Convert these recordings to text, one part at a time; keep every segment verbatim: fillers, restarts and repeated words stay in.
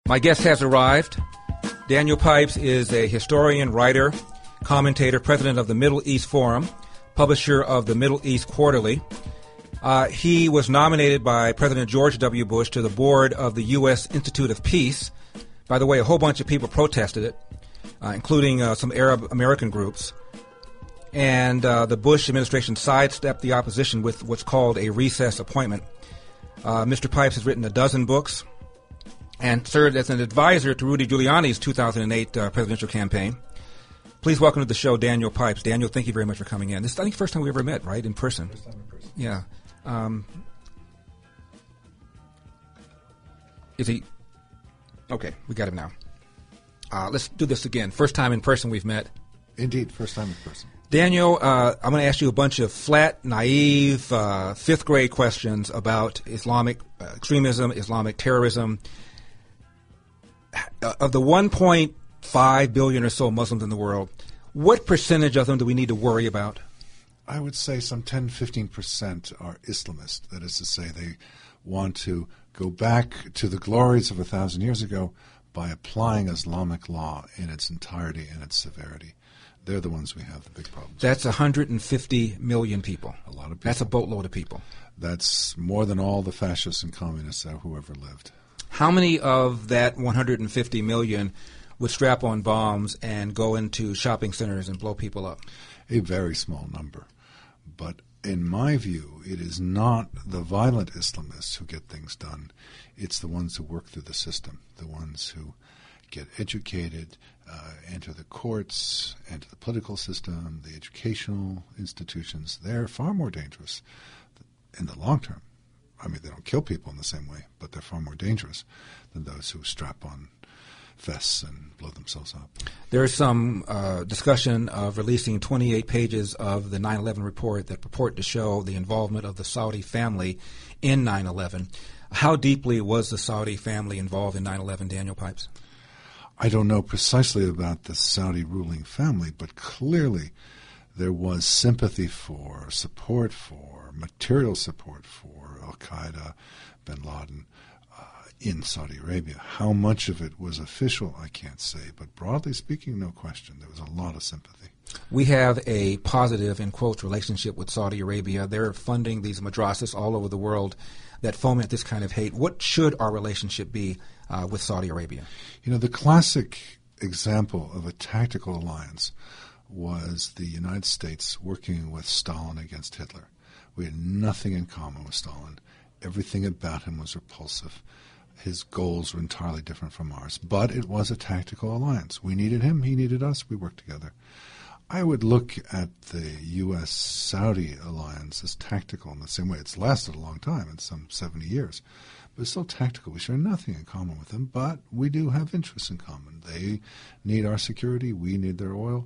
My guest has arrived. Daniel Pipes is a historian, writer, commentator, president of the Middle East Forum, publisher of the Middle East Quarterly. Uh, he was nominated by President George W. Bush to the board of the U S Institute of Peace. By the way, a whole bunch of people protested it, uh, including uh, some Arab American groups. And uh, the Bush administration sidestepped the opposition with what's called a recess appointment. Uh, Mister Pipes has written a dozen books and served as an advisor to Rudy Giuliani's two thousand eight uh, presidential campaign. Please welcome to the show Daniel Pipes. Daniel, thank you very much for coming in. This is, I think, the first time we ever met, right, in person? First time in person. Yeah. Um, is he? Okay, we got him now. Uh, let's do this again. First time in person we've met. Indeed, first time in person. Daniel, uh, I'm going to ask you a bunch of flat, naive, uh, fifth grade questions about Islamic uh, extremism, Islamic terrorism. Uh, of the one point five billion or so Muslims in the world, what percentage of them do we need to worry about? I would say some ten, fifteen percent are Islamist. That is to say, they want to go back to the glories of a thousand years ago by applying Islamic law in its entirety and its severity. They're the ones we have the big problems. That's one hundred fifty million people. A lot of people. That's a boatload of people. That's more than all the fascists and communists who ever lived. How many of that one hundred fifty million would strap on bombs and go into shopping centers and blow people up? A very small number. But in my view, it is not the violent Islamists who get things done. It's the ones who work through the system, the ones who get educated, uh, enter the courts, enter the political system, the educational institutions. They're far more dangerous in the long term. I mean, they don't kill people in the same way, but they're far more dangerous than those who strap on vests and blow themselves up. There's some uh, discussion of releasing twenty-eight pages of the nine eleven report that purport to show the involvement of the Saudi family in nine eleven. How deeply was the Saudi family involved in nine eleven, Daniel Pipes? I don't know precisely about the Saudi ruling family, but clearly there was sympathy for, support for, material support for al-Qaeda, bin Laden uh, in Saudi Arabia. How much of it was official, I can't say, but broadly speaking, no question, there was a lot of sympathy. We have a positive, in quotes, relationship with Saudi Arabia. They're funding these madrasas all over the world that foment this kind of hate. What should our relationship be uh, with Saudi Arabia? You know, the classic example of a tactical alliance was the United States working with Stalin against Hitler. We had nothing in common with Stalin. Everything about him was repulsive. His goals were entirely different from ours. But it was a tactical alliance. We needed him, he needed us, we worked together. I would look at the U S Saudi alliance as tactical in the same way. It's lasted a long time, it's some seventy years. But it's still tactical. We share nothing in common with them, but we do have interests in common. They need our security, we need their oil,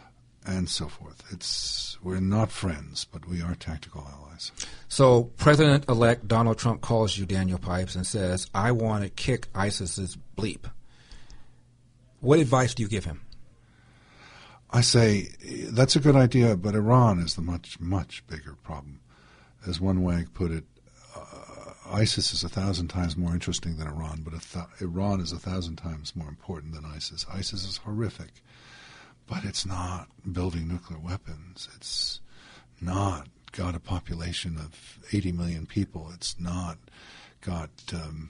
and so forth. It's we're not friends, but we are tactical allies. So President-elect Donald Trump calls you, Daniel Pipes, and says, I want to kick ISIS's bleep. What advice do you give him? I say, that's a good idea, but Iran is the much, much bigger problem. As one wag put it, uh, ISIS is a thousand times more interesting than Iran, but a th- Iran is a thousand times more important than ISIS. ISIS is horrific, but it's not building nuclear weapons. It's not got a population of eighty million people. It's not got um,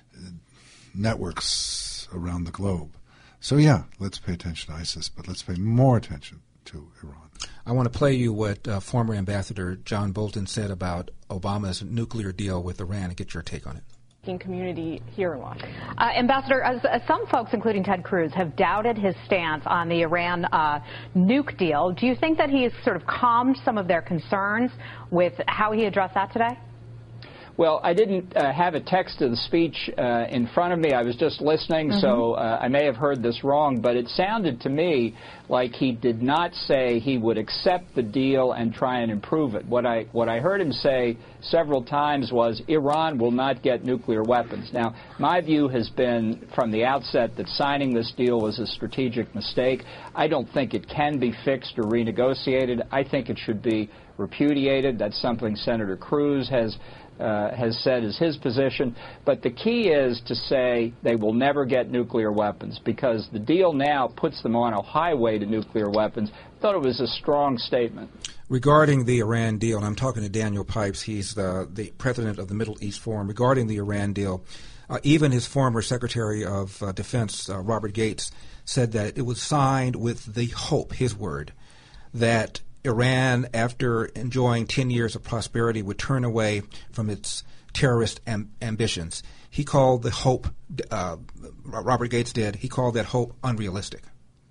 networks around the globe. So, yeah, let's pay attention to ISIS, but let's pay more attention to Iran. I want to play you what uh, former Ambassador John Bolton said about Obama's nuclear deal with Iran and get your take on it. Community here in Washington. Uh, Ambassador, as, as some folks, including Ted Cruz, have doubted his stance on the Iran uh, nuke deal, do you think that he has sort of calmed some of their concerns with how he addressed that today? Well, I didn't uh, have a text of the speech uh, in front of me. I was just listening, mm-hmm. so uh, I may have heard this wrong, but it sounded to me like he did not say he would accept the deal and try and improve it. What I what I heard him say several times was Iran will not get nuclear weapons. Now, my view has been from the outset that signing this deal was a strategic mistake. I don't think it can be fixed or renegotiated. I think it should be repudiated. That's something Senator Cruz has uh, has said is his position. But the key is to say they will never get nuclear weapons, because the deal now puts them on a highway to nuclear weapons. I thought it was a strong statement. Regarding the Iran deal, and I'm talking to Daniel Pipes, he's the, the president of the Middle East Forum. Regarding the Iran deal, uh, even his former Secretary of uh, Defense, uh, Robert Gates, said that it was signed with the hope, his word, that Iran, after enjoying ten years of prosperity, would turn away from its terrorist am- ambitions. He called the hope, uh, Robert Gates did, he called that hope unrealistic.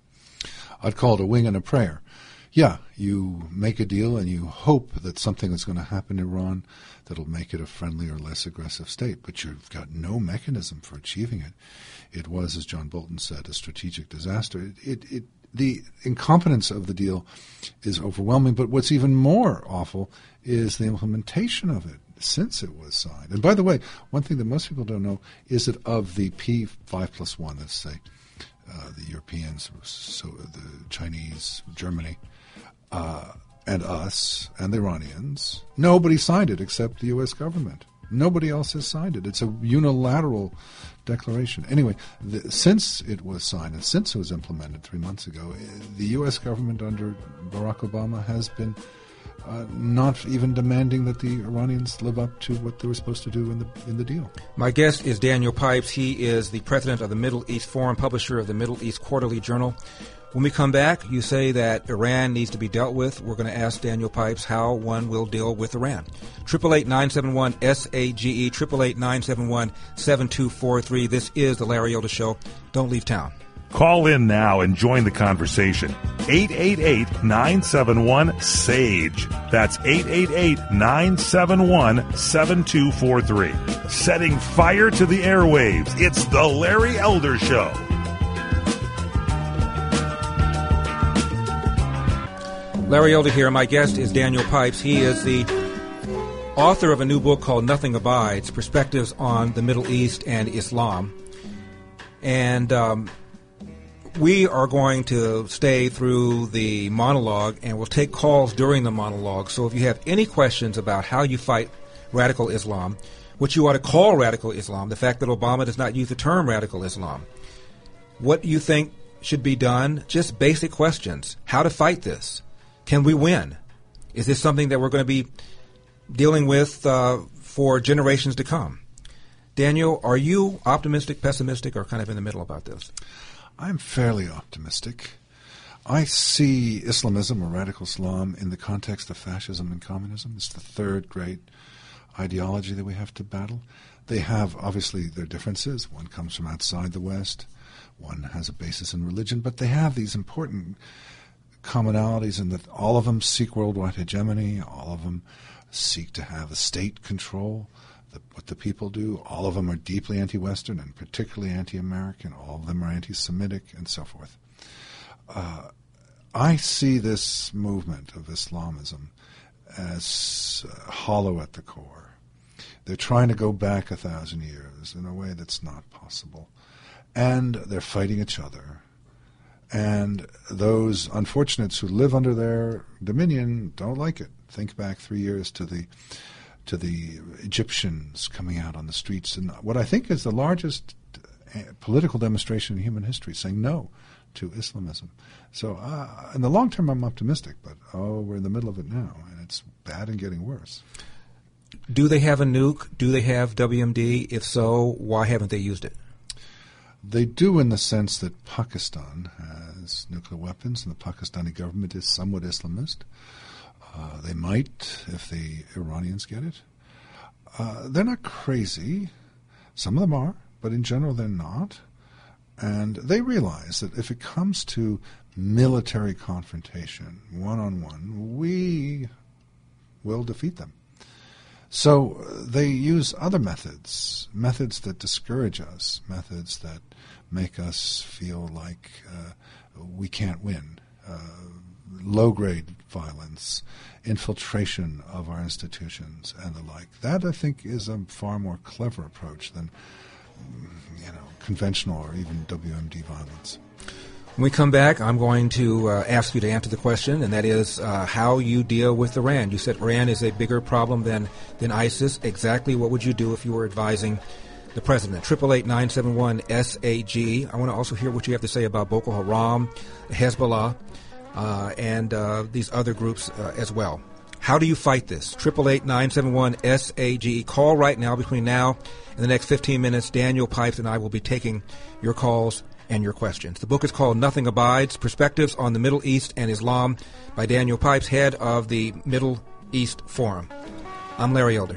I'd call it a wing and a prayer. Yeah, you make a deal and you hope that something is going to happen in Iran that'll make it a friendly or less aggressive state, but you've got no mechanism for achieving it. It was, as John Bolton said, a strategic disaster. It, it, it, the incompetence of the deal is overwhelming, but what's even more awful is the implementation of it since it was signed. And by the way, one thing that most people don't know is that of the P five plus one, let's say, uh, the Europeans, so the Chinese, Germany, Uh, and us and the Iranians, nobody signed it except the U S government. Nobody else has signed it. It's a unilateral declaration. Anyway, the, since it was signed and since it was implemented three months ago, the U S government under Barack Obama has been uh, not even demanding that the Iranians live up to what they were supposed to do in the in the deal. My guest is Daniel Pipes. He is the president of the Middle East Forum, publisher of the Middle East Quarterly Journal. When we come back, you say that Iran needs to be dealt with. We're going to ask Daniel Pipes how one will deal with Iran. eight eight eight, nine seven one, S A G E, eight eight eight, nine seven one, seven two four three. This is The Larry Elder Show. Don't leave town. Call in now and join the conversation. eight eight eight, nine seven one, S A G E. That's eight eight eight, nine seven one, seven two four three. Setting fire to the airwaves. It's The Larry Elder Show. Larry Elder here. My guest is Daniel Pipes. He is the author of a new book called Nothing Abides, Perspectives on the Middle East and Islam. And um, we are going to stay through the monologue, and we'll take calls during the monologue. So if you have any questions about how you fight radical Islam, what you ought to call radical Islam, the fact that Obama does not use the term radical Islam, what you think should be done, just basic questions. How to fight this? Can we win? Is this something that we're going to be dealing with uh, for generations to come? Daniel, are you optimistic, pessimistic, or kind of in the middle about this? I'm fairly optimistic. I see Islamism or radical Islam in the context of fascism and communism. It's the third great ideology that we have to battle. They have, obviously, their differences. One comes from outside the West. One has a basis in religion. But they have these important commonalities in that all of them seek worldwide hegemony, all of them seek to have a state control the, what the people do. All of them are deeply anti-Western and particularly anti-American. All of them are anti-Semitic and so forth. Uh, I see this movement of Islamism as uh, hollow at the core. They're trying to go back a thousand years in a way that's not possible. And they're fighting each other. And those unfortunates who live under their dominion don't like it. Think back three years to the to the Egyptians coming out on the streets, and what I think is the largest political demonstration in human history, saying no to Islamism. So uh, in the long term, I'm optimistic, but oh, we're in the middle of it now, and it's bad and getting worse. Do they have a nuke? Do they have W M D? If so, why haven't they used it? They do, in the sense that Pakistan has nuclear weapons, and the Pakistani government is somewhat Islamist. Uh, they might if the Iranians get it. Uh, they're not crazy. Some of them are, but in general they're not. And they realize that if it comes to military confrontation, one-on-one, we will defeat them. So they use other methods, methods that discourage us, methods that make us feel like uh, we can't win. Uh, low-grade violence, infiltration of our institutions, and the like. That, I think, is a far more clever approach than, you know, conventional or even W M D violence. When we come back, I'm going to uh, ask you to answer the question, and that is uh, how you deal with Iran. You said Iran is a bigger problem than, than ISIS. Exactly what would you do if you were advising the president? eight eight eight, nine seven one, S A G. I want to also hear what you have to say about Boko Haram, Hezbollah, uh, and uh, these other groups uh, as well. How do you fight this? eight eight eight, nine seven one, S A G. Call right now. Between now and the next fifteen minutes, Daniel Pipes and I will be taking your calls and your questions. The book is called Nothing Abides, Perspectives on the Middle East and Islam by Daniel Pipes, head of the Middle East Forum. I'm Larry Elder.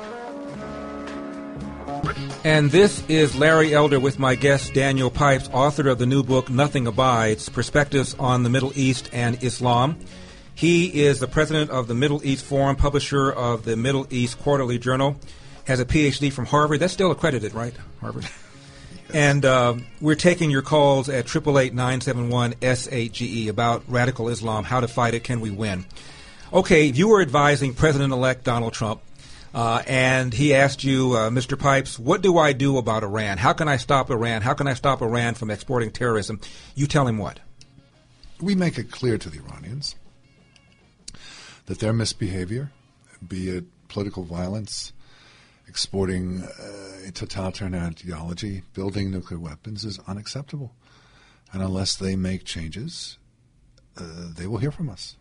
And this is Larry Elder with my guest Daniel Pipes, author of the new book Nothing Abides, Perspectives on the Middle East and Islam. He is the president of the Middle East Forum, publisher of the Middle East Quarterly Journal, has a P H D from Harvard. That's still accredited, right, Harvard? And uh, we're taking your calls at eight eight eight, nine seven one, S A G E about radical Islam, how to fight it, can we win? Okay, you were advising President-elect Donald Trump, uh, and he asked you, uh, Mister Pipes, what do I do about Iran? How can I stop Iran? How can I stop Iran from exporting terrorism? You tell him what? We make it clear to the Iranians that their misbehavior, be it political violence, exporting uh, a totalitarian ideology, building nuclear weapons, is unacceptable. And unless they make changes, uh, they will hear from us.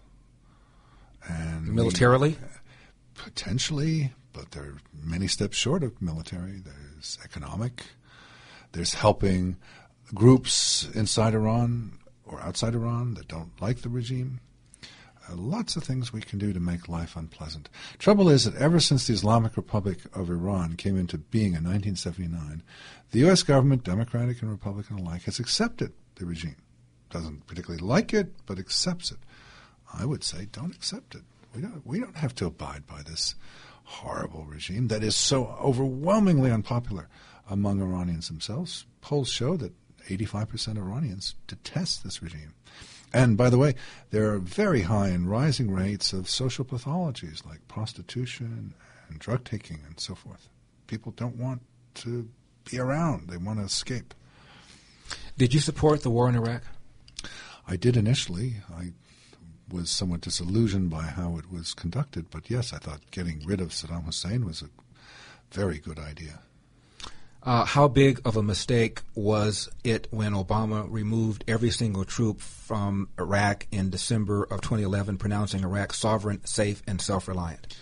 And militarily? We, uh, potentially, but there are many steps short of military. There's economic. There's helping groups inside Iran or outside Iran that don't like the regime. Uh, lots of things we can do to make life unpleasant. Trouble is that ever since the Islamic Republic of Iran came into being in nineteen seventy-nine, the U S government, Democratic and Republican alike, has accepted the regime. Doesn't particularly like it, but accepts it. I would say don't accept it. We don't, we don't have to abide by this horrible regime that is so overwhelmingly unpopular among Iranians themselves. Polls show that eighty-five percent of Iranians detest this regime. And, by the way, there are very high and rising rates of social pathologies like prostitution and drug taking and so forth. People don't want to be around. They want to escape. Did you support the war in Iraq? I did initially. I was somewhat disillusioned by how it was conducted. But, yes, I thought getting rid of Saddam Hussein was a very good idea. Uh, how big of a mistake was it when Obama removed every single troop from Iraq in December of twenty eleven, pronouncing Iraq sovereign, safe, and self-reliant?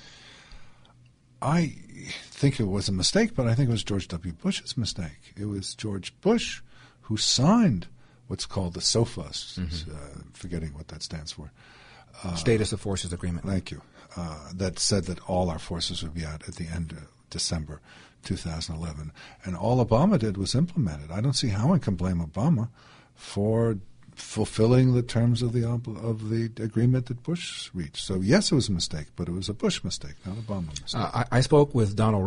I think it was a mistake, but I think it was George W. Bush's mistake. It was George Bush who signed what's called the SOFA, mm-hmm. uh, forgetting what that stands for. Uh, Status of Forces Agreement. Thank you. Uh, that said that all our forces would be out at the end of December two thousand eleven. And all Obama did was implement it. I don't see how I can blame Obama for fulfilling the terms of the of the agreement that Bush reached. So, yes, it was a mistake, but it was a Bush mistake, not an Obama mistake. Uh, I, I spoke with Donald